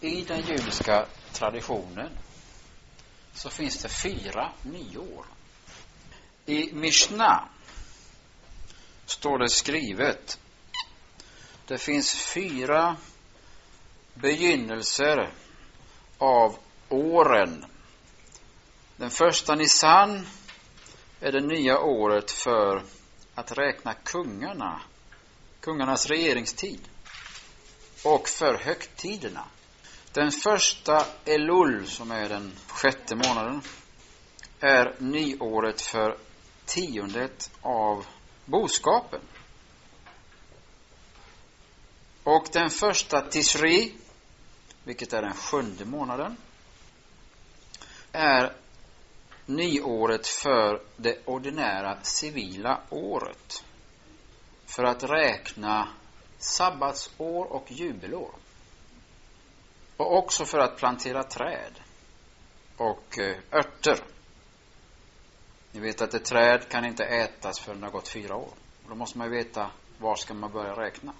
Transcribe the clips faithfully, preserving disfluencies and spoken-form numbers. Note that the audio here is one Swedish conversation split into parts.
I den judiska traditionen så finns det fyra nyår. I Mishnah står det skrivet: det finns fyra begynnelser av åren. Den första Nisan är det nya året för att räkna kungarna, kungarnas regeringstid och för högtiderna. Den första Elul, som är den sjätte månaden, är nyåret för tiondet av boskapen. Och den första Tishri, vilket är den sjunde månaden, är nyåret för det ordinära civila året, för att räkna sabbatsår och jubelår, och också för att plantera träd och örter. Ni vet att ett träd kan inte ätas förrän det har gått fyra år. Då måste man ju veta var ska man börja räkna.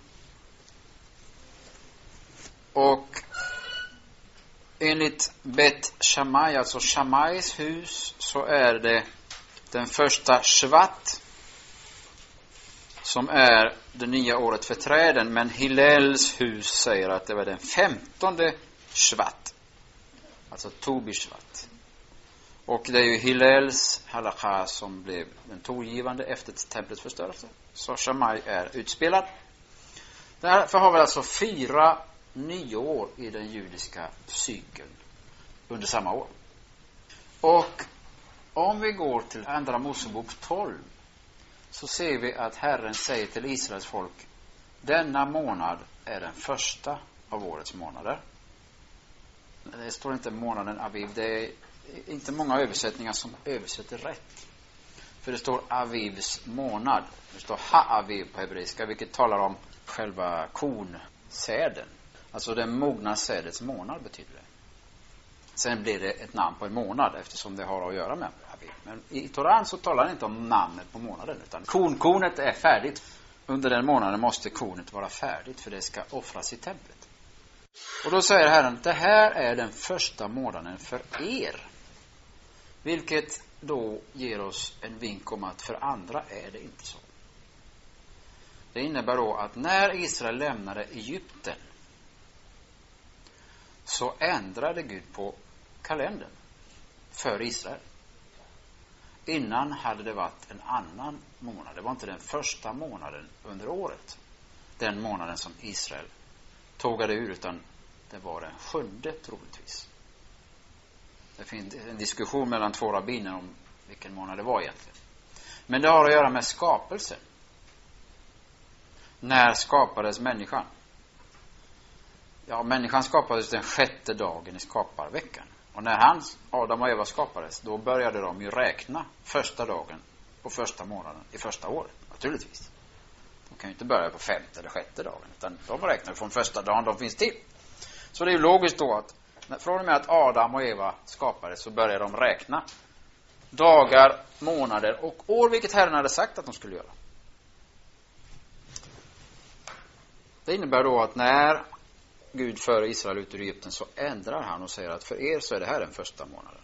Och enligt Bet Shammai, alltså Shammais hus, så är det den första Shvat som är det nya året för träden. Men Hillels hus säger att det var den femtonde Shvat, alltså Tobi Shvat. Och det är ju Hillels halakha som blev den tongivande efter templets förstörelse. Så Shammai är utspelad. Därför har vi alltså fyra nyår i den judiska cykeln under samma år. Och om vi går till andra Mosebok tolv, så ser vi att Herren säger till Israels folk: denna månad är den första av årets månader. Det står inte månaden Aviv. Det är inte många översättningar som översätter rätt. För det står Avivs månad. Det står Ha-Aviv på hebreiska, vilket talar om själva kornsäden. Alltså den mogna sädets månad betyder det. Sen blir det ett namn på en månad eftersom det har att göra med Aviv. Men i Toran så talar det inte om namnet på månaden, utan kornkornet är färdigt. Under den månaden måste kornet vara färdigt, för det ska offras i templet. Och då säger Herren: det här är den första månaden för er. Vilket då ger oss en vink om att för andra är det inte så. Det innebär då att när Israel lämnade Egypten, så ändrade Gud på kalendern för Israel. Innan hade det varit en annan månad. Det var inte den första månaden under året, den månaden som Israel tågade ur, utan det var den sjunde troligtvis. Det finns en diskussion mellan två rabbiner om vilken månad det var egentligen. Men det har att göra med skapelsen. När skapades människan? Ja, människan skapades den sjätte dagen i skaparveckan. Och när hans, Adam och Eva skapades, då började de ju räkna första dagen på första månaden i första året, naturligtvis. De kan ju inte börja på femte eller sjätte dagen, utan de räknar från första dagen de finns till. Så det är ju logiskt då att från och med att Adam och Eva skapades, så började de räkna dagar, månader och år, vilket Herren hade sagt att de skulle göra. Det innebär då att när Gud för Israel ut ur Egypten, så ändrar han och säger att för er så är det här den första månaden.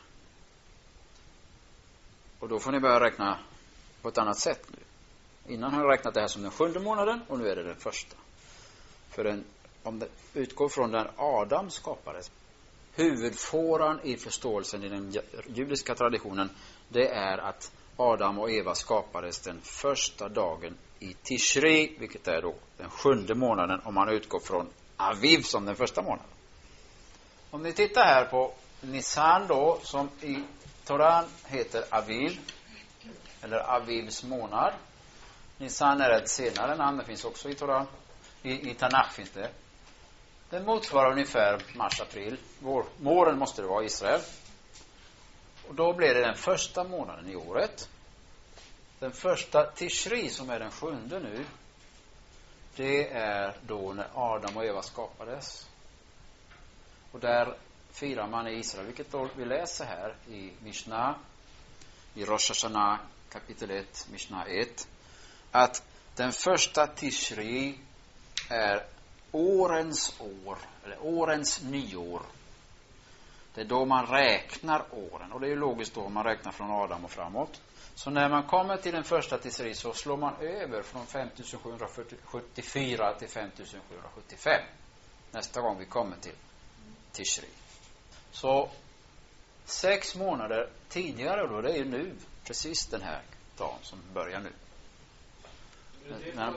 Och då får ni börja räkna på ett annat sätt nu. Innan har jag räknat det här som den sjunde månaden, och nu är det den första. För den, om det utgår från när Adam skapades, huvudfåran i förståelsen i den judiska traditionen, det är att Adam och Eva skapades den första dagen i Tishri, vilket är då den sjunde månaden, om man utgår från Aviv som den första månaden. Om ni tittar här på Nisan då, som i Toran heter Aviv, eller Avivs månad. Nisan är ett senare namn, det finns också i Toran. I, i Tanakh finns det. Den motsvarar ungefär mars-april. Vår, våren måste det vara i Israel. Och då blir det den första månaden i året. Den första Tishri, som är den sjunde nu, det är då när Adam och Eva skapades. Och där firar man i Israel, vilket då vi läser här i Mishnah, i Rosh Hashanah kapitel ett, Mishnah ett, att den första Tishri är årens år, eller årens nyår. Det är då man räknar åren. Och det är ju logiskt då man räknar från Adam och framåt. Så när man kommer till den första Tisri så slår man över från femtusen sjuhundrasjuttiofyra till femtusen sjuhundrasjuttiofem. Nästa gång vi kommer till Tisri. Så sex månader tidigare då, det är ju nu. Precis den här dagen som börjar nu. Men,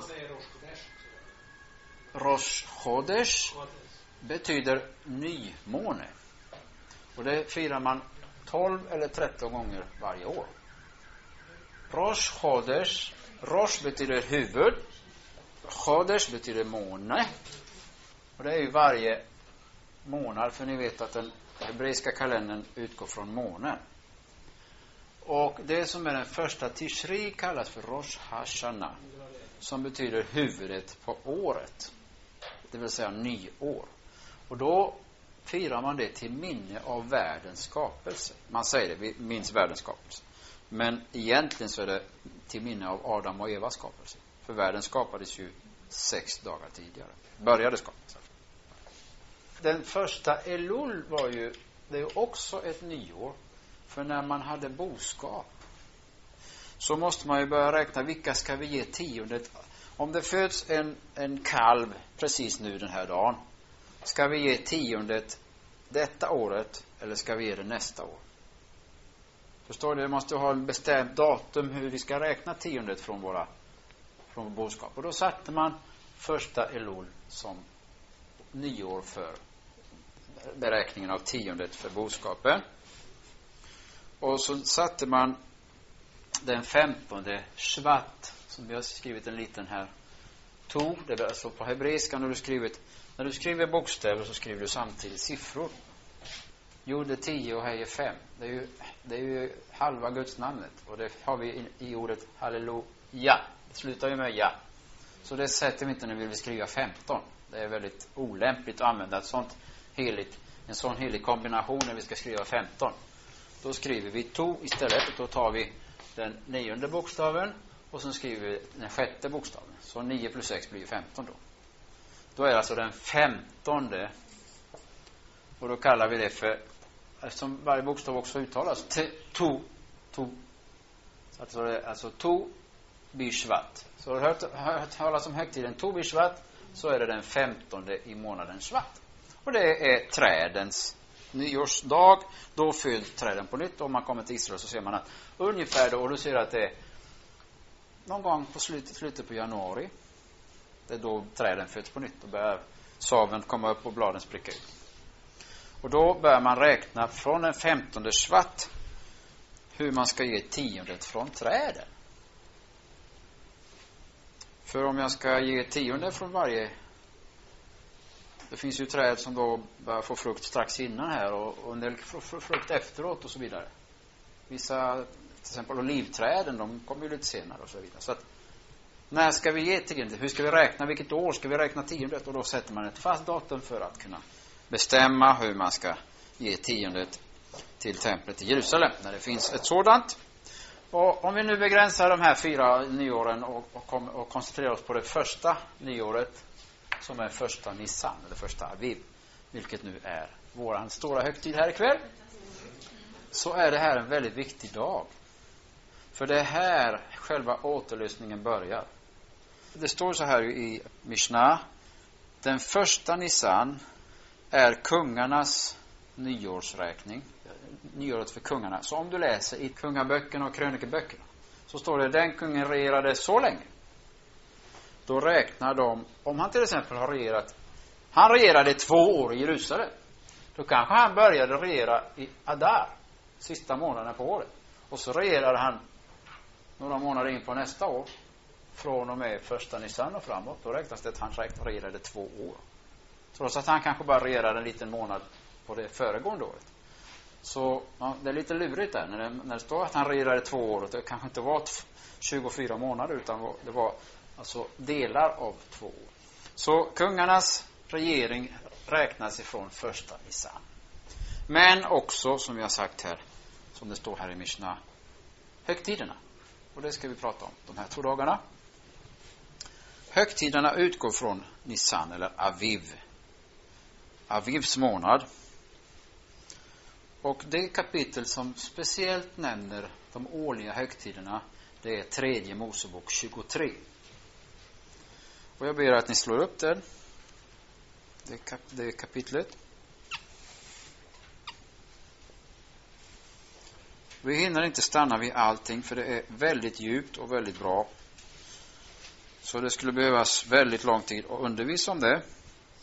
Rosh Chodesh betyder nymåne. Och det firar man tolv eller tretton gånger varje år. Rosh Chodesh, Rosh betyder huvud, Chodesh betyder måne. Och det är ju varje månad, för ni vet att den hebreiska kalendern utgår från månen. Och det som är den första Tishri kallas för Rosh Hashanah, som betyder huvudet på året. Det vill säga nyår. Och då firar man det till minne av världens skapelse. Man säger det, vi minns världens skapelse. Men egentligen så är det till minne av Adam och Evas skapelse. För världen skapades ju sex dagar tidigare. Började skapas. Den första Elul var ju, det är ju också ett nyår. För när man hade boskap så måste man ju börja räkna vilka ska vi ge tiondet. Om det föds en, en kalv precis nu den här dagen, ska vi ge tiondet detta året eller ska vi ge det nästa år? Förstår du? Det måste ha en bestämt datum hur vi ska räkna tiondet från våra från boskap. Och då satte man första Elul som nyår för beräkningen av tiondet för boskapen. Och så satte man den femtonde Shvat, som vi har skrivit en liten här, to, det är alltså på hebreiska när du skrivit, när du skriver bokstäver så skriver du samtidigt siffror. Jode tio och heje fem. Det är ju, det är ju halva Guds namnet. Och det har vi i, i ordet halleluja. Det slutar ju med ja. Så det sätter vi inte när vi vill skriva femton. Det är väldigt olämpligt att använda ett sånt heligt, en sån helig kombination när vi ska skriva femton. Då skriver vi to istället, och då tar vi den nionde bokstaven och så skriver vi den sjätte bokstaven. Så nio plus sex blir femton då. Då är det alltså den femtonde. Och då kallar vi det för, eftersom varje bokstav också uttalas, t- to, to. Så alltså det är alltså to bishvat. Så har du hört, hört talas om högtiden to bishvat, så är det den femtonde i månaden Shvat. Och det är trädens nyårsdag. Då föds träden på nytt. Om man kommer till Israel så ser man att ungefär då, och du ser att det är någon gång på slutet, slutet på januari. Det är då träden föds på nytt och börjar saven komma upp och bladen spricka ut. Och då börjar man räkna från den femtonde Shvat hur man ska ge tiondet från träden. För om jag ska ge tiondet från varje, det finns ju träd som då börjar få frukt strax innan här och, och en del får frukt efteråt och så vidare. Vissa, till exempel olivträden, de kommer ju lite senare och så vidare. Så att, när ska vi ge tiondet? Hur ska vi räkna? Vilket år ska vi räkna tiondet? Och då sätter man ett fast datum för att kunna bestämma hur man ska ge tiondet till templet i Jerusalem, när det finns ett sådant. Och om vi nu begränsar de här fyra nyåren och, och, kom, och koncentrerar oss på det första nyåret, som är första Nissan, eller första Aviv, vilket nu är våran stora högtid här ikväll, så är det här en väldigt viktig dag. För det är här själva återlösningen börjar. Det står så här i Mishnah: den första Nissan är kungarnas nyårsräkning, nyåret för kungarna. Så om du läser i kungaböckerna och krönikeböckerna så står det: den kungen regerade så länge. Då räknar de, om han till exempel har regerat, han regerade två år i Jerusalem, då kanske han började regera i Adar, sista månaden på året, och så regerade han några månader in på nästa år, från och med första Nissan och framåt. Då räknas det att han regerade två år, trots att han kanske bara regerade en liten månad på det föregående året. Så ja, det är lite lurigt där när det, när det står att han regerade två år, och det kanske inte var tjugofyra månader, utan det var alltså delar av två år. Så kungarnas regering räknas ifrån första Nissan. Men också, som jag har sagt här, som det står här i Mishnah, högtiderna. Och det ska vi prata om de här två dagarna. Högtiderna utgår från Nisan eller Aviv. Avivs månad. Och det kapitel som speciellt nämner de årliga högtiderna, det är tredje Mosebok tjugotre. Och jag ber att ni slår upp den. Det, kap- det kapitlet. Vi hinner inte stanna vid allting, för det är väldigt djupt och väldigt bra. Så det skulle behövas väldigt lång tid att undervisa om det.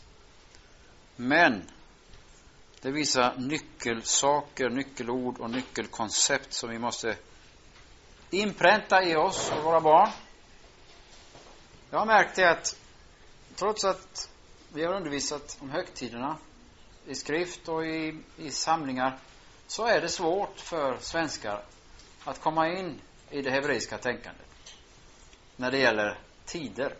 Men det visar nyckelsaker, nyckelord och nyckelkoncept som vi måste inpränta i oss och våra barn. Jag har märkt det att trots att vi har undervisat om högtiderna i skrift och i, i samlingar, så är det svårt för svenskar att komma in i det hebreiska tänkandet när det gäller tider.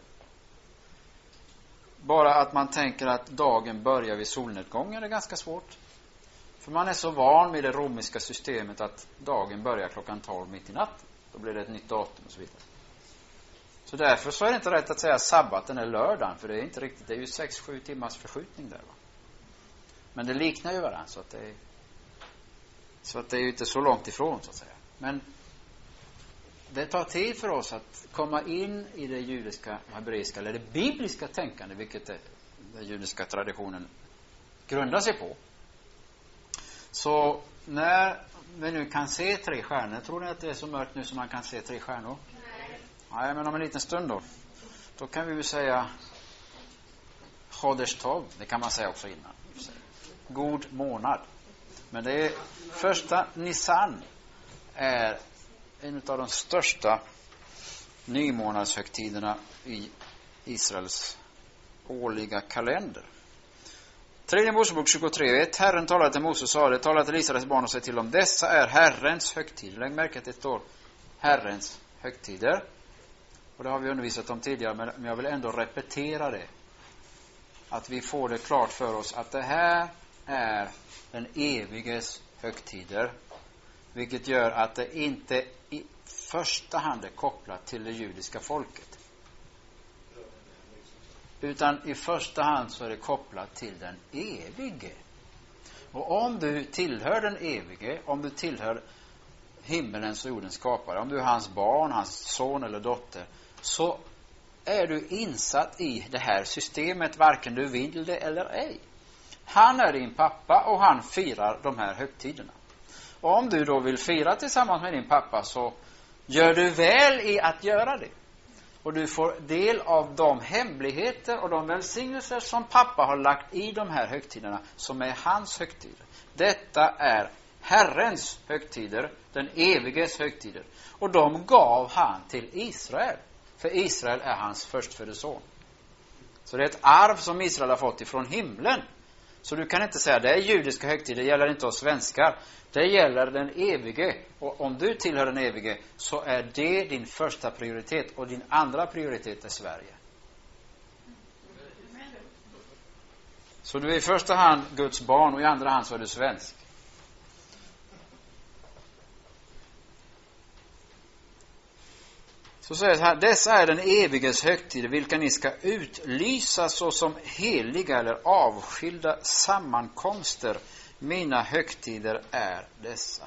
Bara att man tänker att dagen börjar vid solnedgången är ganska svårt. För man är så van med det romerska systemet att dagen börjar klockan tolv mitt i natt. Då blir det ett nytt datum och så vidare. Så därför så är det inte rätt att säga sabbaten eller lördagen, för det är inte riktigt. Det är ju sex sju timmars förskjutning där, va? Men det liknar ju varandra, så att det är, så att det är ju inte så långt ifrån, så att säga. Men det tar tid för oss att komma in i det judiska, hebreiska eller det bibliska tänkande, vilket det, den judiska traditionen grundar sig på. Så när vi nu kan se tre stjärnor, tror ni att det är så mörkt nu som man kan se tre stjärnor? Nej. Nej, men om en liten stund då. Då kan vi ju säga Chodesh Tov, det kan man säga också innan. God månad. Men det är första Nisan är en av de största nymånadshögtiderna i Israels årliga kalender. Tredje Mosebok tjugotre. Ett Herren talade till Moses och sa det, talade till Israels barn och säg till dem, dessa är Herrens högtider. Lägg märke att det står Herrens högtider. Och det har vi undervisat om tidigare, men jag vill ändå repetera det. Att vi får det klart för oss att det här är den eviges högtider. Vilket gör att det inte i första hand är kopplat till det judiska folket. Utan i första hand så är det kopplat till den evige. Och om du tillhör den evige, om du tillhör himmelens och jordens skapare, om du är hans barn, hans son eller dotter, så är du insatt i det här systemet, varken du vill det eller ej. Han är din pappa och han firar de här högtiderna. Och om du då vill fira tillsammans med din pappa, så gör du väl i att göra det. Och du får del av de hemligheter och de välsignelser som pappa har lagt i de här högtiderna, som är hans högtider. Detta är Herrens högtider, den eviges högtider. Och de gav han till Israel. För Israel är hans förstfödde son. Så det är ett arv som Israel har fått ifrån himlen. Så du kan inte säga det är judiska högtider, det gäller inte oss svenskar. Det gäller den evige. Och om du tillhör den evige, så är det din första prioritet. Och din andra prioritet är Sverige. Så du är i första hand Guds barn och i andra hand så är du svensk. Så säger det här, dessa är den eviges högtider, vilka ni ska utlysa såsom heliga eller avskilda sammankomster. Mina högtider är dessa.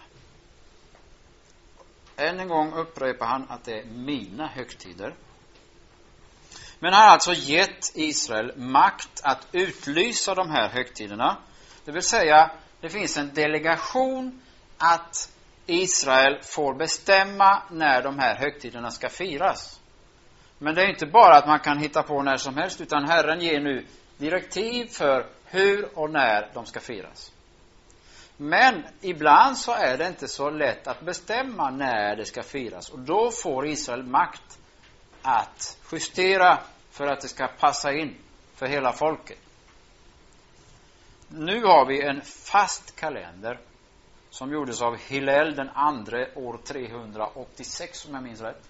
Än en gång upprepar han att det är mina högtider. Men han har alltså gett Israel makt att utlysa de här högtiderna. Det vill säga, det finns en delegation att Israel får bestämma när de här högtiderna ska firas. Men det är inte bara att man kan hitta på när som helst, utan Herren ger nu direktiv för hur och när de ska firas. Men ibland så är det inte så lätt att bestämma när det ska firas. Och då får Israel makt att justera för att det ska passa in för hela folket. Nu har vi en fast kalender som gjordes av Hillel den andre år trehundraåttiosex, om jag minns rätt.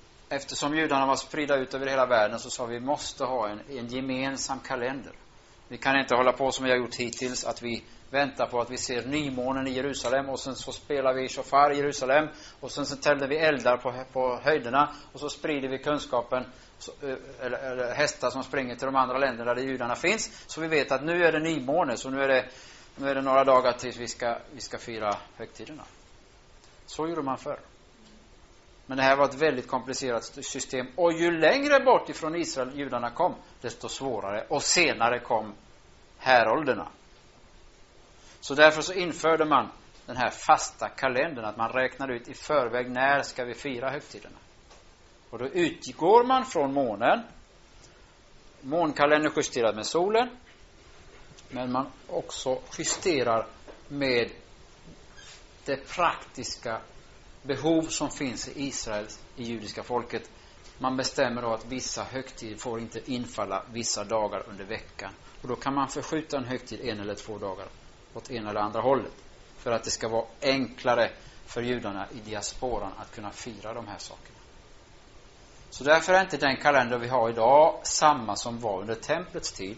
Eftersom judarna var spridda ut över hela världen, så sa vi måste ha en, en gemensam kalender. Vi kan inte hålla på som vi har gjort hittills, att vi väntar på att vi ser nymånen i Jerusalem och sen så spelar vi shofar i Jerusalem och sen så tänder vi eldar på, på höjderna och så sprider vi kunskapen, så, eller, eller hästar som springer till de andra länderna där judarna finns, så vi vet att nu är det nymåne, så nu är det, nu är det några dagar tills vi ska, vi ska fira högtiderna. Så gjorde man förr. Men det här var ett väldigt komplicerat system, och ju längre bort ifrån Israel judarna kom, desto svårare, och senare kom härolderna. Så därför så införde man den här fasta kalendern, att man räknar ut i förväg när ska vi fira högtiderna. Och då utgår man från månen. Månkalendern justerar med solen, men man också justerar med det praktiska behov som finns i Israel, i judiska folket. Man bestämmer då att vissa högtider får inte infalla vissa dagar under veckan. Och då kan man förskjuta en högtid en eller två dagar åt ena eller andra hållet, för att det ska vara enklare för judarna i diasporan att kunna fira de här sakerna. Så därför är inte den kalender vi har idag samma som var under templets tid.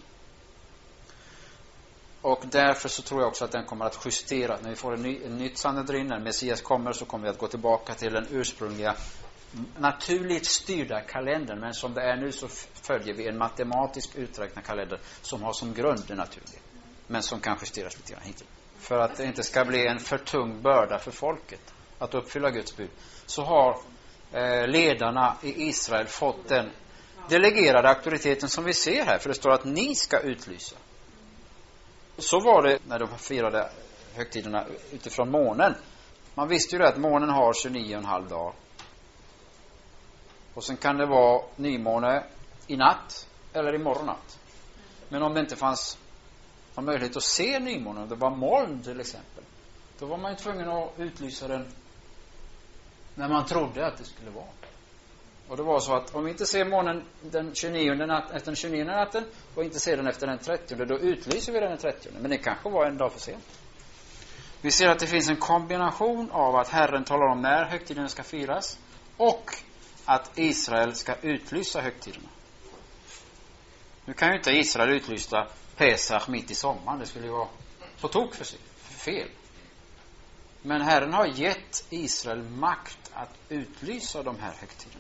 Och därför så tror jag också att den kommer att justeras. När vi får en, ny, en nytt Sanhedrin, när Messias kommer, så kommer vi att gå tillbaka till den ursprungliga naturligt styrda kalendern. Men som det är nu så följer vi en matematisk uträknad kalender som har som grund det naturliga, men som kan justeras lite grann hit. För att det inte ska bli en för tung börda för folket att uppfylla Guds bud, så har eh, ledarna i Israel fått den delegerade auktoriteten som vi ser här. För det står att ni ska utlysa. Så var det när de firade högtiderna utifrån månen. Man visste ju det att månen har tjugonio och en halv dag. Och sen kan det vara nymåne i natt eller i morgonnatt. Men om det inte fanns någon möjlighet att se nymånen, det var moln till exempel, då var man ju tvungen att utlysa den när man trodde att det skulle vara. Och det var så att om vi inte ser månen den tjugonionde nat- efter den tjugonionde natten och inte ser den efter den trettionde, då utlyser vi den trettionde. Men det kanske var en dag för sent. Vi ser att det finns en kombination av att Herren talar om när högtiden ska firas och att Israel ska utlysa högtiderna. Nu kan ju inte Israel utlysa Pesach mitt i sommaren. Det skulle ju vara på tok för sig, för fel. Men Herren har gett Israel makt att utlysa de här högtiderna.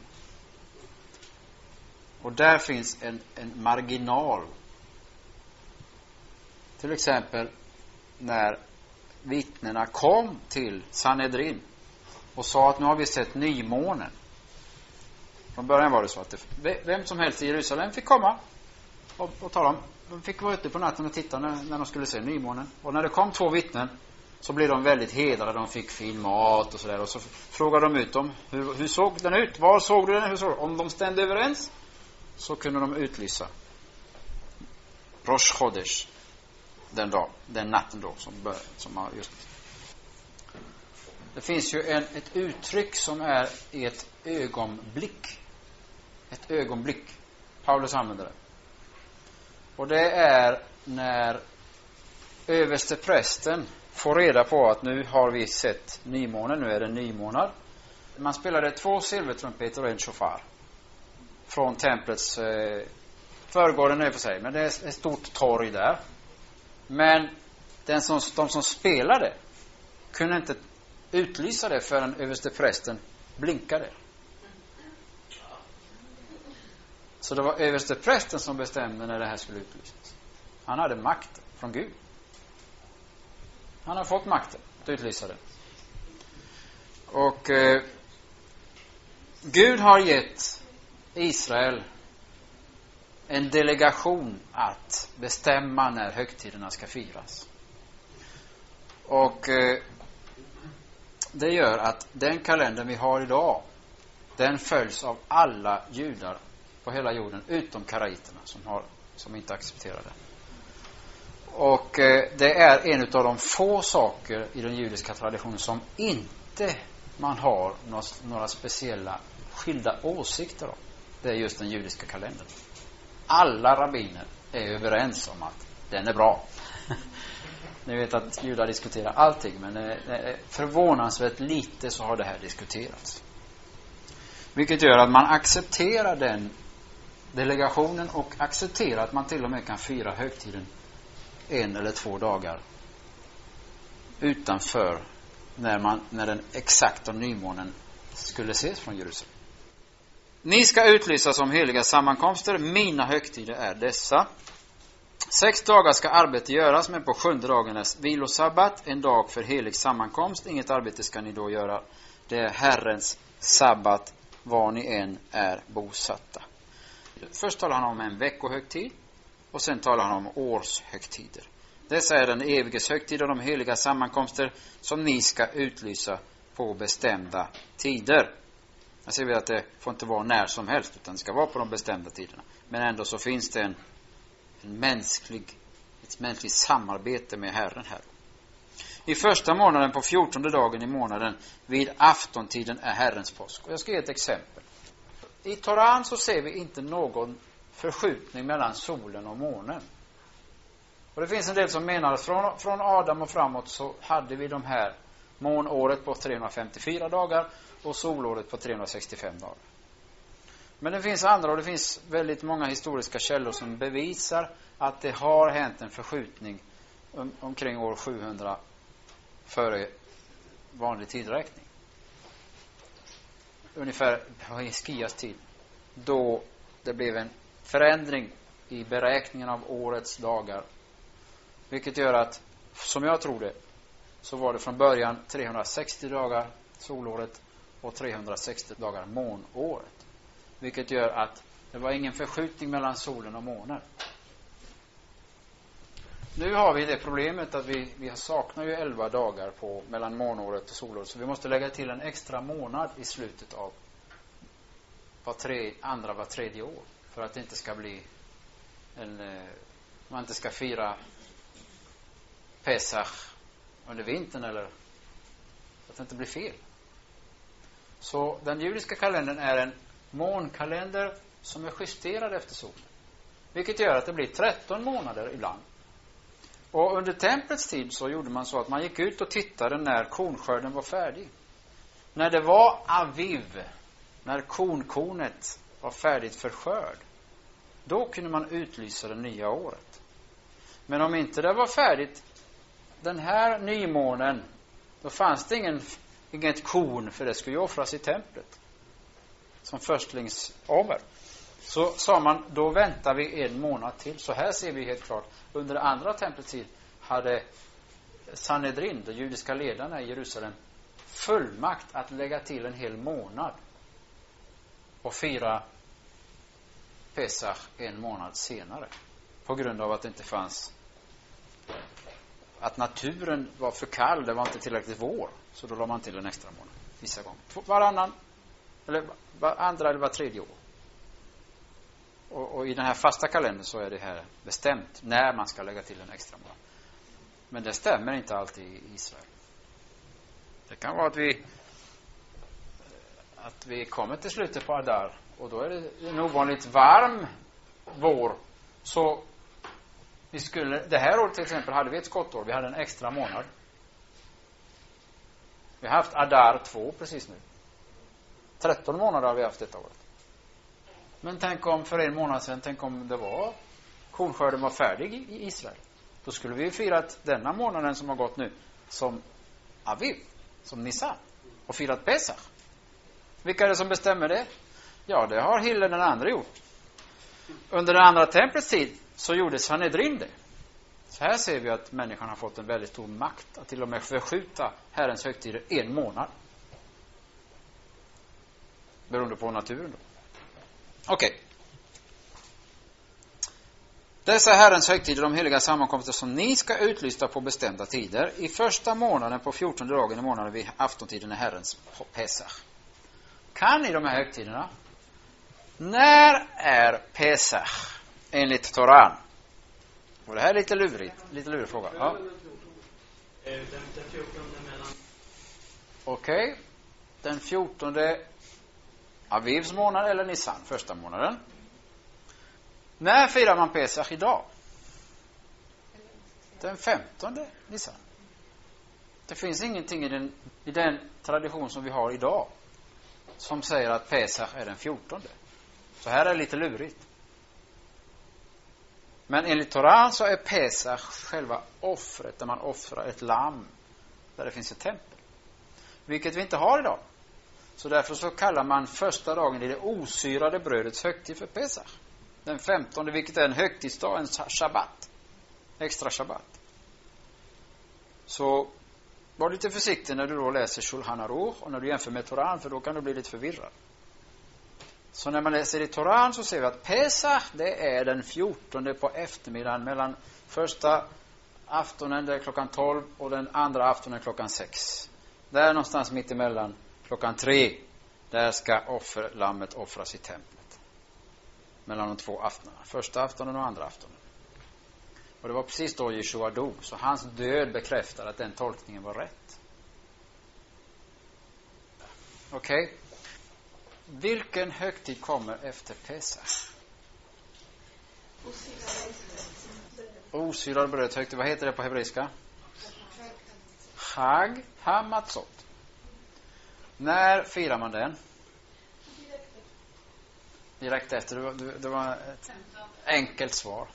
Och där finns en, en marginal. Till exempel när vittnena kom till Sanhedrin och sa att nu har vi sett nymånen. Från början var det så att det, vem som helst i Jerusalem fick komma och, och tala om. De fick vara ute på natten och titta när, när de skulle se nymånen. Och när det kom två vittnen så blev de väldigt hedrade. De fick fin mat och sådär. Och så frågade de ut dem. Hur, hur såg den ut? Var såg du den? Hur såg? Om de stämde överens så kunde de utlysa Rosh Chodesh den dag, den natten då som bör, som har just. Det finns ju en, ett uttryck som är i ett ögonblick. Ett ögonblick. Paulus använder det. Och det är när översteprästen får reda på att nu har vi sett nymånen, nu är det nymånad. Man spelade två silvertrumpeter och en shofar från templets eh, förgården är för sig, men det är ett stort torg där. Men den som, de som spelade kunde inte utlysa det förrän översteprästen blinkade. Så det var översteprästen som bestämde när det här skulle utlysas. Han hade makt från Gud. Han har fått makten att utlysa det. Och eh, Gud har gett Israel en delegation att bestämma när högtiderna ska firas. Och eh, det gör att den kalender vi har idag, den följs av alla judar på hela jorden utom karaiterna som, har, som inte accepterar det. Och eh, det är en av de få saker i den judiska traditionen som inte man har några, några speciella skilda åsikter om. Det är just den judiska kalendern. Alla rabbiner är överens om att den är bra. Ni vet att judar diskuterar allting, men eh, förvånansvärt lite så har det här diskuterats. Vilket gör att man accepterar den delegationen och accepterar att man till och med kan fira högtiden en eller två dagar utanför när, man, när den exakta nymånen skulle ses från Jerusalem. Ni ska utlysa som heliga sammankomster. Mina högtider är dessa. Sex dagar ska arbete göras, men på sjunde dagen är vilosabbat, en dag för helig sammankomst. Inget arbete ska ni då göra. Det är Herrens sabbat var ni än är bosatta. Först talar han om en veckohögtid och sen talar han om årshögtider. Dessa är den eviges högtid och de heliga sammankomster som ni ska utlysa på bestämda tider. Jag ser att det får inte vara när som helst, utan det ska vara på de bestämda tiderna. Men ändå så finns det en, en mänsklig, ett mänskligt samarbete med Herren här. I första månaden på fjortonde dagen i månaden vid aftontiden är Herrens påsk. Och jag ska ge ett exempel. I Toran så ser vi inte någon förskjutning mellan solen och månen. Och det finns en del som menar att från, från Adam och framåt så hade vi de här månåret på trehundrafemtiofyra dagar och solåret på trehundrasextiofem dagar. Men det finns andra, och det finns väldigt många historiska källor som bevisar att det har hänt en förskjutning om, omkring år sjuhundra före vanlig tidräkning. Ungefär på Hiskias tid, då det blev en förändring i beräkningen av årets dagar. Vilket gör att, som jag tror det, så var det från början trehundrasextio dagar solåret och trehundrasextio dagar månåret. Vilket gör att det var ingen förskjutning mellan solen och månen. Nu har vi det problemet att vi, vi saknar ju elva dagar på mellan månåret och solåret. Så vi måste lägga till en extra månad i slutet av var tre, andra var tredje år. För att det inte ska bli en, man inte ska fira Pesach under vintern, eller att det inte blir fel. Så den judiska kalendern är en månkalender som är justerad efter solen. Vilket gör att det blir tretton månader ibland. Och under templets tid så gjorde man så att man gick ut och tittade när kornskörden var färdig. När det var aviv, när kornkornet var färdigt för skörd, då kunde man utlysa det nya året. Men om inte det var färdigt den här nymånen, då fanns det ingen, inget korn, för det skulle ju offras i templet som förstlingsoffer. Så sa man, då väntar vi en månad till. Så här ser vi helt klart, under andra templets tid hade Sanhedrin, de judiska ledarna i Jerusalem, fullmakt att lägga till en hel månad och fira Pesach en månad senare, på grund av att det inte fanns, att naturen var för kall, det var inte tillräckligt vår, så då la man till en extra månad vissa gånger, varannan eller var andra eller var tredje år. Och, och i den här fasta kalendern så är det här bestämt när man ska lägga till en extra månad. Men det stämmer inte alltid i Israel. Det kan vara att vi att vi kommer till slutet på Adar, och då är det en ovanligt varm vår. Så vi skulle, det här året till exempel hade vi ett skottår, vi hade en extra månad. Vi har haft Adar två precis nu. tretton månader har vi haft detta året. Men tänk om för en månad sedan, tänk om det var kornskörden var färdig i Israel. Då skulle vi firat denna månaden som har gått nu som Aviv, som Nisan, och firat Pesach. Vilka är det som bestämmer det? Ja, det har Hille den andra gjort. Under den andra templets tid så gjorde Sanhedrin det. Så här ser vi att människan har fått en väldigt stor makt att till och med förskjuta Herrens högtider en månad. Beroende på naturen då. Okej. Okay. Dessa Herrens högtider, de heliga sammankomster som ni ska utlysta på bestämda tider. I första månaden på fjortonde dagen i månaden vid aftontiden är Herrens Pesach. Kan ni de här högtiderna? När är Pesach enligt Toran? Och det här är lite lurigt, lite lurig fråga. Ja. Okej. Okay. Den fjortonde Avivs månad eller Nisan, första månaden. När firar man Pesach idag? Den femtonde Nisan. Det finns ingenting i den, i den tradition som vi har idag som säger att Pesach är den fjortonde. Så här är det lite lurigt. Men enligt Toran så är Pesach själva offret, där man offrar ett lamm där det finns ett tempel. Vilket vi inte har idag. Så därför så kallar man första dagen i det osyrade brödets högtid för Pesach. Den femtonde, vilket är en högtidsdag, en shabbat. Extra shabbat. Så var lite försiktig när du då läser Shulchan Aruch och när du jämför med Toran, för då kan du bli lite förvirrad. Så när man läser i Toran så ser vi att Pesach, det är den fjortonde på eftermiddagen mellan första aftonen där klockan tolv och den andra aftonen klockan sex. Där någonstans mitt emellan klockan tre, där ska offerlammet offras i templet. Mellan de två aftonerna. Första aftonen och andra aftonen. Och det var precis då Jeshua dog. Så hans död bekräftar att den tolkningen var rätt. Okej. Okay. Vilken högtid kommer efter Pesach? Osyrad bröd högtid. Vad heter det på hebreiska? Chag HaMatzot. När firar man den? Direkt efter. Det var, det var ett enkelt svar.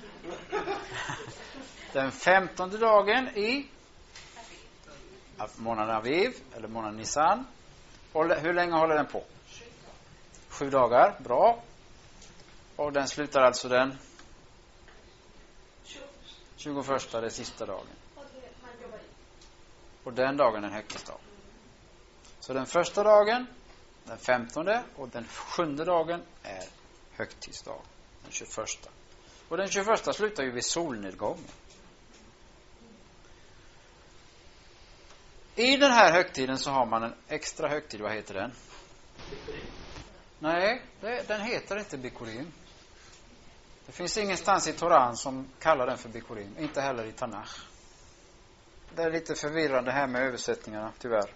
Den femtonde dagen i månaden Aviv, eller månaden Nisan. Och hur länge håller den på? Sju dagar, bra. Och den slutar alltså den tjugoförsta, det sista dagen. Och den dagen är en högtidsdag. Så den första dagen, den femtonde, och den sjunde dagen är högtidsdag, den tjugoförsta. Och den tjugoförsta slutar ju vid solnedgången. I den här högtiden så har man en extra högtid. Vad heter den? Nej, det, den heter inte Bikurim. Det finns ingenstans i Toran som kallar den för Bikurim. Inte heller i Tanach. Det är lite förvirrande här med översättningarna, tyvärr.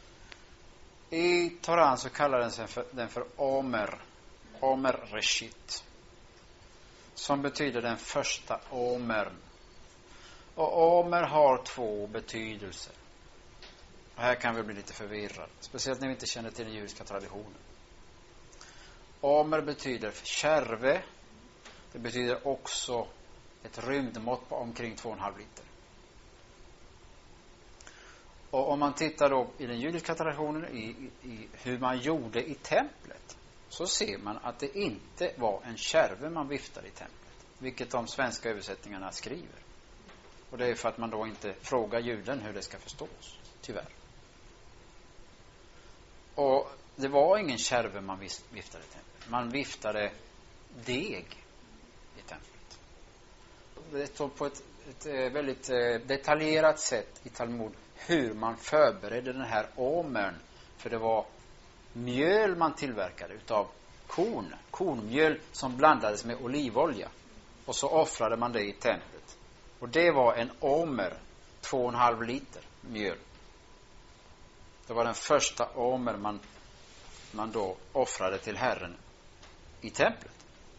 I Toran så kallar den, för, den för Omer. Omer Reshit. Som betyder den första Omern. Och Omer har två betydelser. Och här kan vi bli lite förvirrade. Speciellt när vi inte känner till den judiska traditionen. Omer betyder kärve. Det betyder också ett rymdmått på omkring två och en halv liter. Och om man tittar då i den judiska traditionen i, i, i hur man gjorde i templet, så ser man att det inte var en kärve man viftade i templet. Vilket de svenska översättningarna skriver. Och det är för att man då inte frågar juden hur det ska förstås. Tyvärr. Och det var ingen kärve man viftade i templet. Man viftade deg i templet. Det står på ett, ett väldigt detaljerat sätt i Talmud hur man förberedde den här omern. För det var mjöl man tillverkade utav korn. Kornmjöl som blandades med olivolja. Och så offrade man det i templet. Och det var en omer, två och en halv liter mjöl. Det var den första omer man, man då offrade till Herren i templet.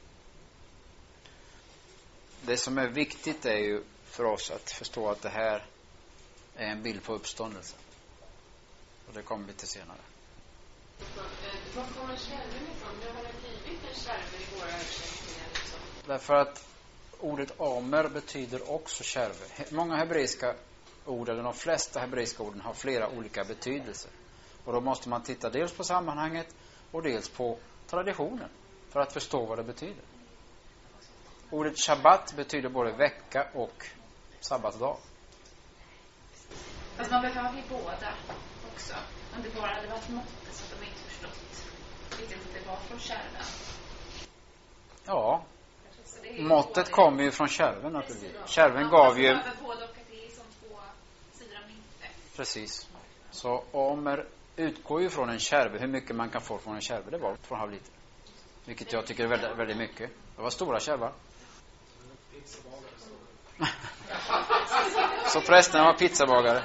Det som är viktigt är ju för oss att förstå att det här är en bild på uppståndelse. Och det kommer vi till senare. Var kommer kärven ifrån? Det har blivit en kärve i våra översättningar. Liksom. Därför att ordet omer betyder också kärve. Många hebreiska ord, eller de flesta hebreiska orden, har flera olika betydelser. Och då måste man titta dels på sammanhanget och dels på traditionen för att förstå vad det betyder. Ordet shabbat betyder både vecka och sabbatsdag. Fast man behöver ju båda också. Om det bara hade varit måttet så att de inte förstått riktigt att det var från kärven. Ja. Måttet kommer ju från kärven naturligtvis. Kärven gav ju... Precis. Så omer utgår ju från en kärve. Hur mycket man kan få från en kärve, det var två och en halv liter. Vilket jag tycker är väldigt, väldigt mycket. Det var stora kärvar. Så prästen var pizzabagare.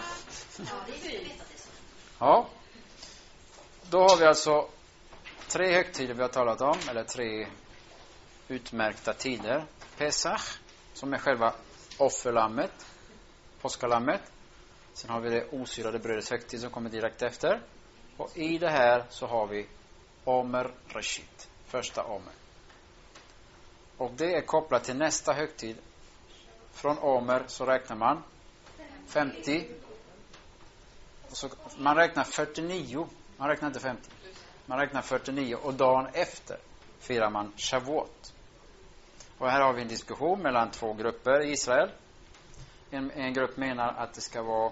Ja. Då har vi alltså tre högtider vi har talat om. Eller tre utmärkta tider. Pesach, som är själva offerlammet. Påskalammet. Sen har vi det osyrade brödets högtid som kommer direkt efter. Och i det här så har vi Omer Reshit. Första Omer. Och det är kopplat till nästa högtid. Från Omer så räknar man femtio. Och så, man räknar fyrtionio. Man räknar inte femtio. Man räknar fyrtionio. Och dagen efter firar man Shavuot. Och här har vi en diskussion mellan två grupper i Israel. En, en grupp menar att det ska vara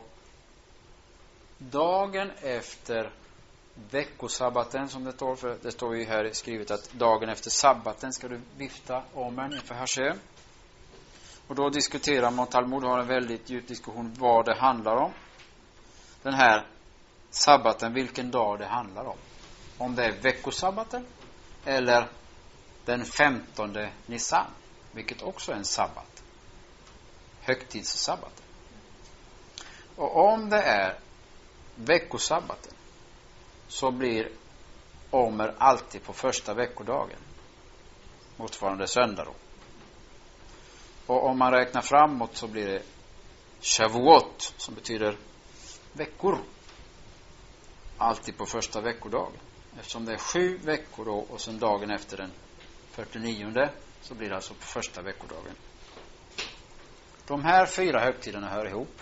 dagen efter veckosabbaten, som det står för. Det står ju här skrivet att dagen efter sabbaten ska du vifta omern inför Hashem. Och då diskuterar man, Talmud har en väldigt djup diskussion vad det handlar om. Den här sabbaten, vilken dag det handlar om. Om det är veckosabbaten eller den femtonde Nisan, vilket också är en sabbat. Högtidssabbaten. Och om det är veckosabbaten så blir Omer alltid på första veckodagen. Motsvarande söndag då. Och om man räknar framåt så blir det Shavuot, som betyder veckor. Alltid på första veckodagen. Eftersom det är sju veckor då och sen dagen efter den fyrtionionde så blir det alltså på första veckodagen. De här fyra högtiderna hör ihop.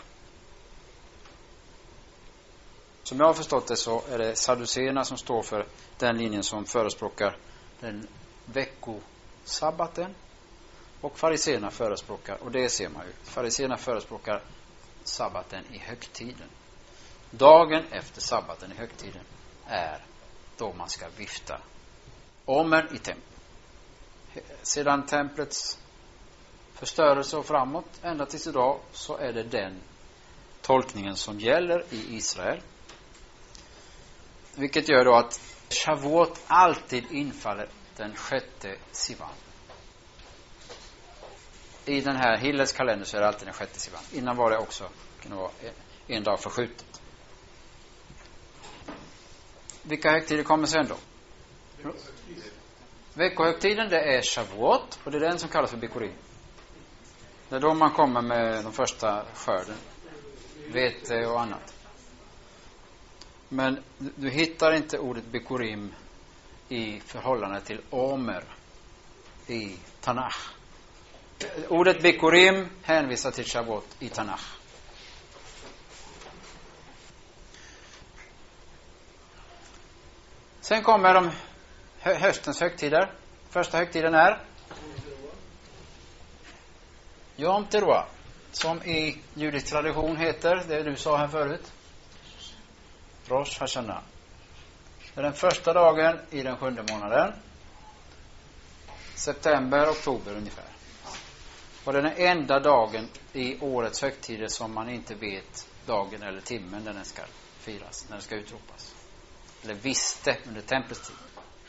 Som jag har förstått det så är det sadduceerna som står för den linjen som förespråkar den veckosabbaten. Och fariseerna förespråkar, och det ser man ju, fariseerna förespråkar sabbaten i högtiden. Dagen efter sabbaten i högtiden är då man ska vifta omern i templet. Sedan templets förstörelse och framåt, ända tills idag, så är det den tolkningen som gäller i Israel. Vilket gör då att Shavuot alltid infaller den sjätte Sivan. I den här Hillels kalender så är det alltid den sjätte Sivan. Innan var det också, kan det vara en dag förskjutet. Vilka högtider kommer sen då? Veckohögtiden, det är Shavuot, och det är den som kallas för Bikurim. Det är då man kommer med de första skörden. Vete och annat. Men du hittar inte ordet Bikurim i förhållande till Omer i Tanach. Ordet Bikurim hänvisar till Shavuot i Tanach. Sen kommer de hö- höstens högtider. Första högtiden är Yom Teruah, som i judisk tradition heter, det du sa här förut, Rosh Hashanah. Det är den första dagen i den sjunde månaden. September, oktober ungefär. Och det är den enda dagen i årets högtider som man inte vet dagen eller timmen när den ska firas, när den ska utropas. Eller visste under templets tid.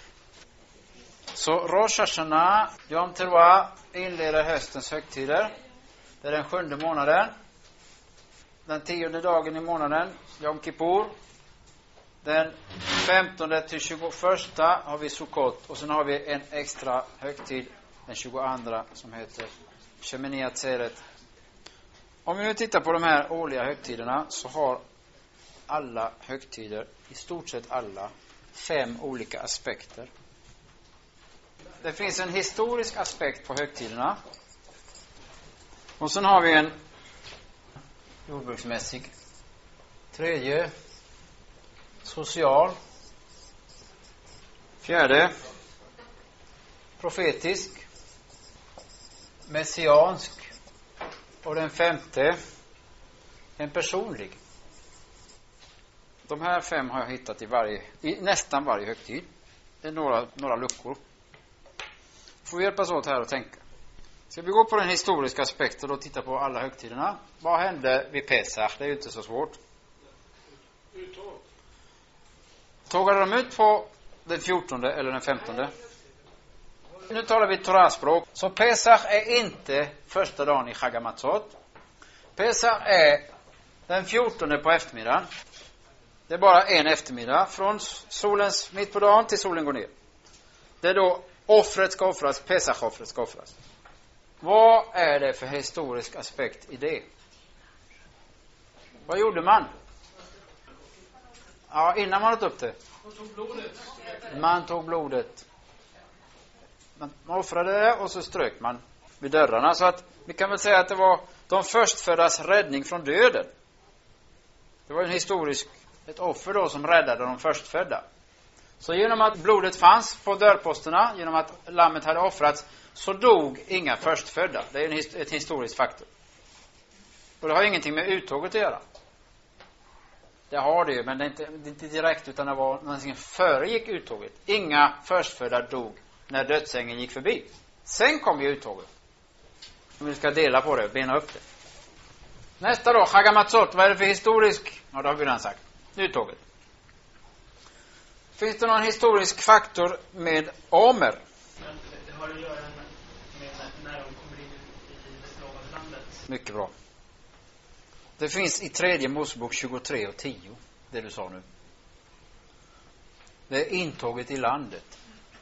Så Rosh Hashanah, Yom Teruah, inleder höstens högtider. Det är den sjunde månaden. Den tionde dagen i månaden, Yom Kippur. Den femtonde till tjugoförsta har vi Sukkot. Och sen har vi en extra högtid, den tjugoandra, som heter Shemini Atzeret. Om vi nu tittar på de här årliga högtiderna så har alla högtider, i stort sett alla, fem olika aspekter. Det finns en historisk aspekt på högtiderna. Och sen har vi en jordbruksmässig. Tredje, social. Fjärde, profetisk. Messiansk. Och den femte, en personlig. De här fem har jag hittat i, varje, i nästan varje högtid. Det är några, några luckor. Får vi hjälpas åt här och tänka. Ska vi gå på den historiska aspekten och titta på alla högtiderna? Vad hände vid Pesach? Det är ju inte så svårt. Tågade de ut på den fjortonde eller den femtonde? Nu talar vi Torah-språk. Så Pesach är inte första dagen i Chag HaMatzot. Pesach är den fjortonde på eftermiddagen. Det är bara en eftermiddag. Från solens mitt på dagen till solen går ner. Det är då offret ska offras. Pesach-offret ska offras. Vad är det för historisk aspekt i det? Vad gjorde man? Ja, innan man åt upp det. Man tog blodet. Man tog blodet. man offrade det och så strök man vid dörrarna. Så att vi kan väl säga att det var de förstföddas räddning från döden. Det var en historisk, ett offer då som räddade de förstfödda. Så genom att blodet fanns på dörrposterna, genom att lammet hade offrats, så dog inga förstfödda. Det är en, ett historiskt faktum. Och det har ingenting med uttåget att göra. Det har det ju, men det är inte, det är inte direkt, utan det var någonting föregick uttåget. Inga förstfödda dog när dödsängeln gick förbi. Sen kom ju uttåget. Om vi ska dela på det, bena upp det. Nästa då, Hagamatzot. Vad är det för historisk? Ja, det har vi redan sagt. Uttåget. Finns det någon historisk faktor med Omer? Det har att göra med när de kommer in i det slavade landet. Mycket bra. Det finns i tredje Mosebok tjugotre och tio, det du sa nu. Det är intåget i landet.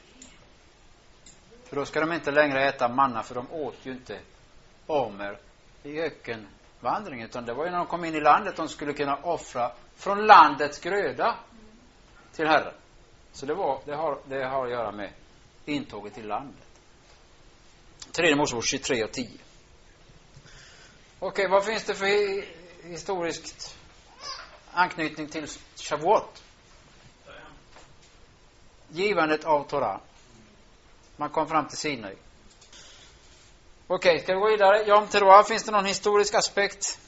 För då ska de inte längre äta manna, för de åt ju inte Omer i ökenvandringen, utan det var ju när de kom in i landet de skulle kunna offra från landets gröda till Herren. Så det, var, det, har, det har att göra med intåget i landet. tredje Mosebok tjugotre och tio. Okej, vad finns det för historiskt anknytning till Shavuot? Givandet av Torah. Man kom fram till Sinai. Okej, ska vi gå vidare? Jom Teruah, finns det någon historisk aspekt?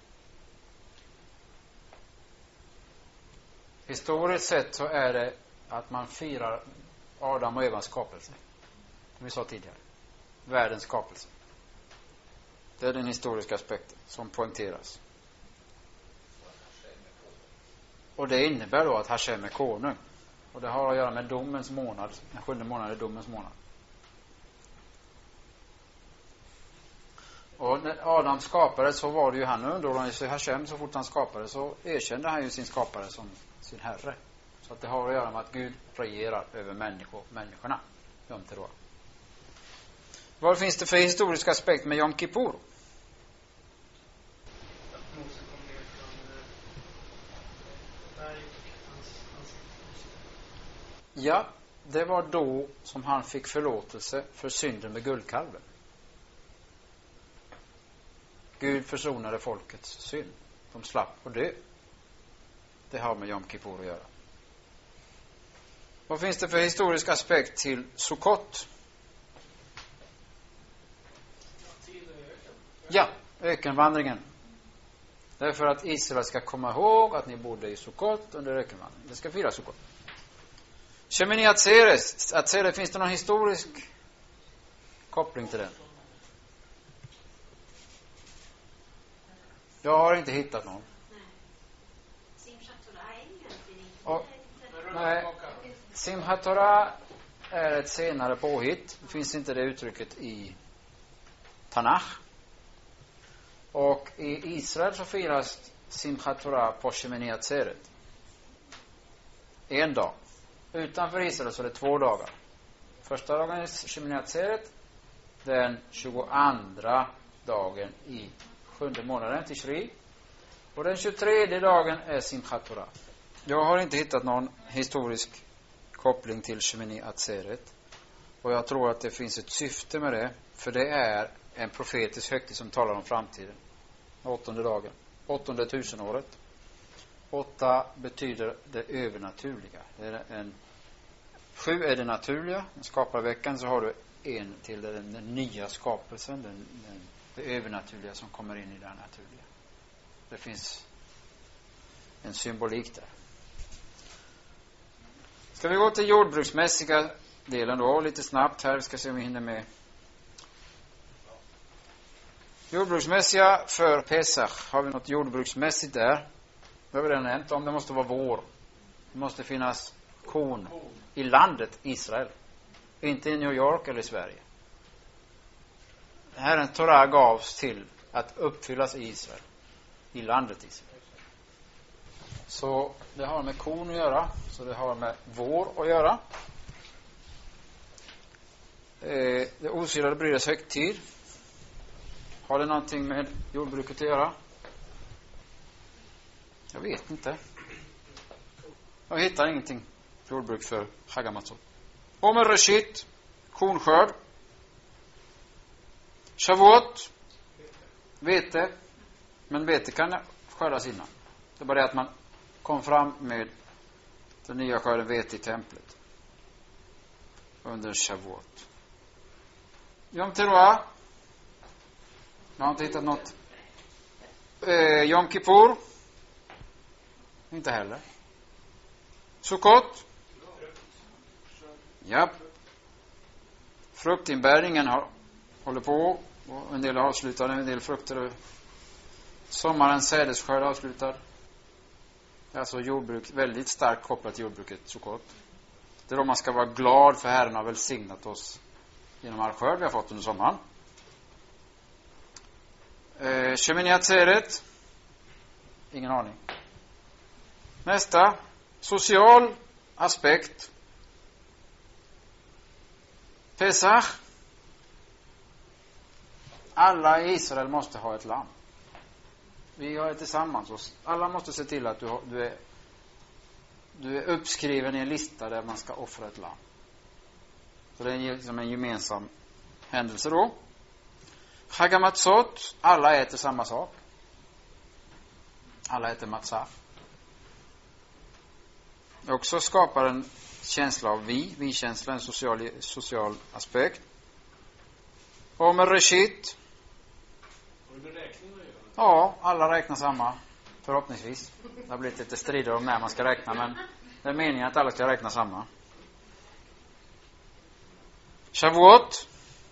Historiskt sett så är det att man firar Adam och Evas skapelse. Som vi sa tidigare. Världens skapelse. Det är den historiska aspekten som poängteras. Och det innebär då att Hashem är konung. Och det har att göra med domens månad. Den sjunde månaden är domens månad. Och när Adam skapades så var det ju han underordnade sig Hashem. Så fort han skapades så erkände han ju sin skapare som sin herre. Så att det har att göra med att Gud regerar över människor, människorna. Jom Teruah. Vad finns det för historisk aspekt med Yom Kippur? Ja, det var då som han fick förlåtelse för synden med guldkalven. Gud försonade folkets synd. De slapp att dö. Det har med Yom Kippur att göra. Vad finns det för historisk aspekt till Sukkot? Ja, ökenvandringen. Därför att Israel ska komma ihåg att ni bodde i Sukkot under ökenvandringen. Det ska fira Sukkot. Shemini Atzeres. Atzeres, finns det någon historisk koppling till den? Jag har inte hittat någon. Och, nej, Simchat Torah är ett senare påhitt. Det finns inte det uttrycket i Tanach. Och i Israel så firas Simchat Torah på Shemini Atzeret. En dag. Utanför Israel så är det två dagar. Första dagen är Shemini Atzeret. Den tjugoandra dagen i sjunde månaden till Shri. Och den tjugotredje dagen är Simchat Torah. Jag har inte hittat någon historisk koppling till Shemini Atzeret. Och jag tror att det finns ett syfte med det. För det är en profetisk högtid som talar om framtiden. Åttonde dagen. Åttonde tusenåret. Åtta betyder det övernaturliga. Det är en, sju är det naturliga. En skaparveckan så har du en till den, den nya skapelsen. Den, den, det övernaturliga som kommer in i det naturliga. Det finns en symbolik där. Ska vi gå till jordbruksmässiga delen då. Lite snabbt här. Vi ska se om vi hinner med. Jordbruksmässiga för Pesach. Har vi något jordbruksmässigt där? Det har vi redan nämnt om. Det måste vara vår. Det måste finnas korn i landet Israel. Inte i New York eller i Sverige. Herren Torah gavs till att uppfyllas i Israel. I landet Israel. Så det har med korn att göra. Så det har med vår att göra. Eh, det osyrade brödets högtid. Har det någonting med jordbruket att göra? Jag vet inte. Jag hittar ingenting jordbruk för Hagamatzot. Omer Reshit, kornskörd. Shavuot, vete. Men vete kan skördas innan. Det är bara det att man kom fram med den nya skörden vete i templet under Shavuot. Yom Teruah. Jag har inte hittat något. Eh, Yom Kippur. Inte heller. Sukkot. Ja. Fruktinbäringen har, håller på. Och en del är avslutade, en del frukter. Sommarens sädesskörd avslutad. Alltså jordbruk, väldigt starkt kopplat till jordbruket, Sukkot. Det är då man ska vara glad för Herren har välsignat oss genom all skörd vi har fått under sommaren. Eh, Shemini Atzeret. Ingen aning. Nästa. Social aspekt. Pesach. Alla i Israel måste ha ett lamm. Vi har det tillsammans. Alla måste se till att du, har, du, är, du är uppskriven i en lista där man ska offra ett lamm. Så det är liksom en gemensam händelse då. Chagamatzot. Alla äter samma sak. Alla äter matzah. Det också skapar en känsla av vi. Vi-känsla, en social, social aspekt. Och med reshit. Ja, alla räknar samma. Förhoppningsvis. Det har blivit lite strider om när man ska räkna. Men det är meningen att alla ska räkna samma. Shavuot.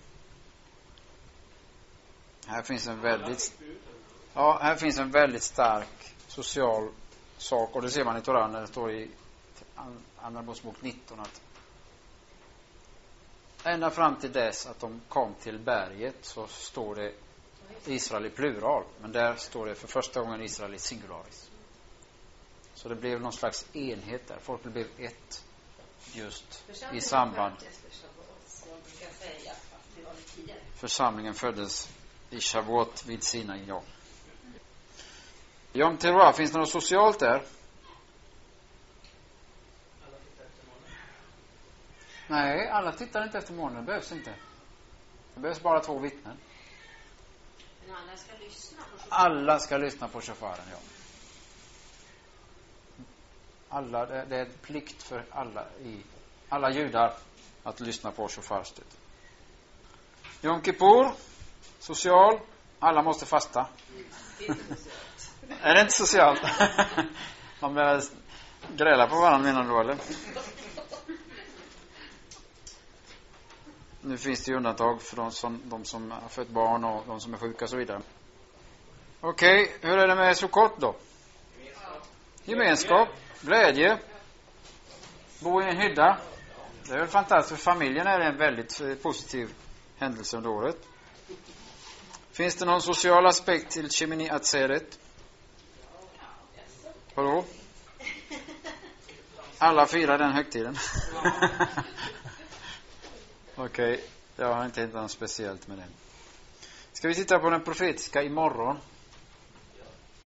Här finns en väldigt Ja, här finns en väldigt stark social sak. Och det ser man i Toran när det står i Andra Mosebok nitton att ända fram till dess att de kom till berget så står det Israel i plural. Men där står det för första gången Israel i singularis. Så det blev någon slags enhet där. Folk blev ett just i samband. Församlingen föddes i Shavuot vid Sinai, ja. Yom Teruah, finns det något socialt där? Nej, alla tittar inte efter månen. Det behövs inte. Det behövs bara två vittnen. Men alla ska lyssna på shofaren. Alla ska lyssna på shofaren, ja. Alla, det, det är en plikt för alla i alla judar att lyssna på shofarstöd. Yom Kippur, social. Alla måste fasta. Det är inte socialt. Är det inte socialt? Man börjar gräla på varandra menar du, eller? Nu finns det ju undantag för de som, de som har fött barn och de som är sjuka och så vidare. Okej, okay, hur är det med Sukkot då? Gemenskap. Gemenskap, glädje, bo i en hydda. Det är väl fantastiskt, för familjen är det en väldigt positiv händelse under året. Finns det någon social aspekt till Shemini Atzeret? Vadå? Alla firar den högtiden. Okej, okay, jag har inte hittat något speciellt med den. Ska vi titta på den profetiska imorgon?